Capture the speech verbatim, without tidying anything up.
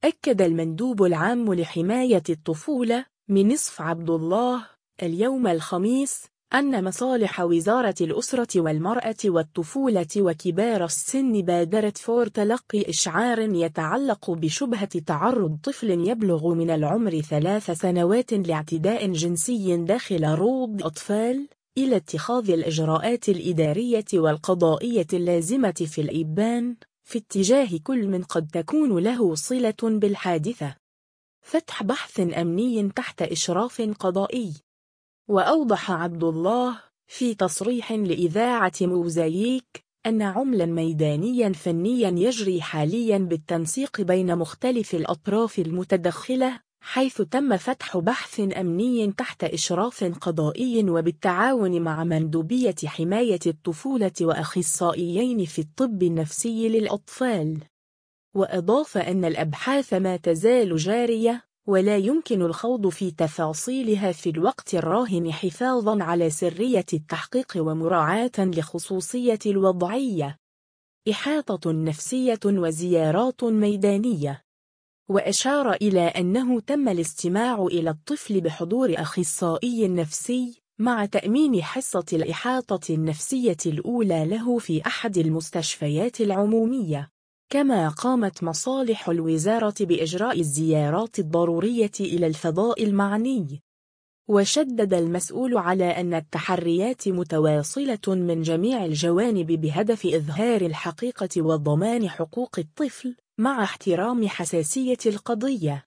أكد المندوب العام لحماية الطفولة مينيسف عبد الله اليوم الخميس أن مصالح وزارة الأسرة والمرأة والطفولة وكبار السن بادرت فور تلقي إشعار يتعلق بشبهة تعرض طفل يبلغ من العمر ثلاث سنوات لاعتداء جنسي داخل روض أطفال إلى اتخاذ الإجراءات الإدارية والقضائية اللازمة في الإبان في اتجاه كل من قد تكون له صلة بالحادثة. فتح بحث أمني تحت إشراف قضائي. وأوضح عبد الله في تصريح لإذاعة موزاييك أن عملا ميدانيا فنيا يجري حاليا بالتنسيق بين مختلف الأطراف المتدخلة، حيث تم فتح بحث أمني تحت إشراف قضائي وبالتعاون مع مندوبية حماية الطفولة وأخصائيين في الطب النفسي للأطفال. وأضاف أن الأبحاث ما تزال جارية ولا يمكن الخوض في تفاصيلها في الوقت الراهن حفاظاً على سرية التحقيق ومراعاة لخصوصية الوضعية. إحاطة نفسية وزيارات ميدانية. وأشار إلى أنه تم الاستماع إلى الطفل بحضور أخصائي نفسي مع تأمين حصة الإحاطة النفسية الأولى له في أحد المستشفيات العمومية. كما قامت مصالح الوزارة بإجراء الزيارات الضرورية إلى الفضاء المعني. وشدد المسؤول على أن التحريات متواصلة من جميع الجوانب بهدف إظهار الحقيقة وضمان حقوق الطفل مع احترام حساسية القضية.